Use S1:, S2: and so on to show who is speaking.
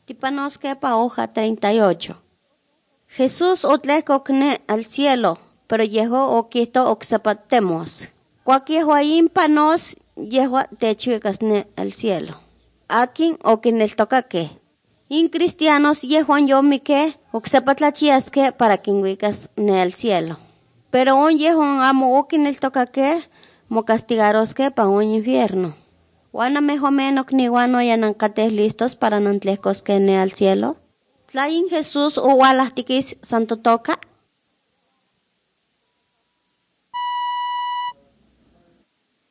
S1: Tipanosque pa hoja 38. Jesús otlehcocne al cielo, pero yeho oquito oxapatemos. Cuaquiejo panos, yeho techuicasne al cielo. Akin oquineltocaque. In cristianos yehuan yomique oxapatlachiasque para quinhuicas ne al cielo. Pero on yehuan amo oquineltocaque mo castigarosque pa un infierno. Wana mejo menos ni guano yanancates listos para nantlescosque ne al cielo. Tlain Jesús o walahtikis santo toca.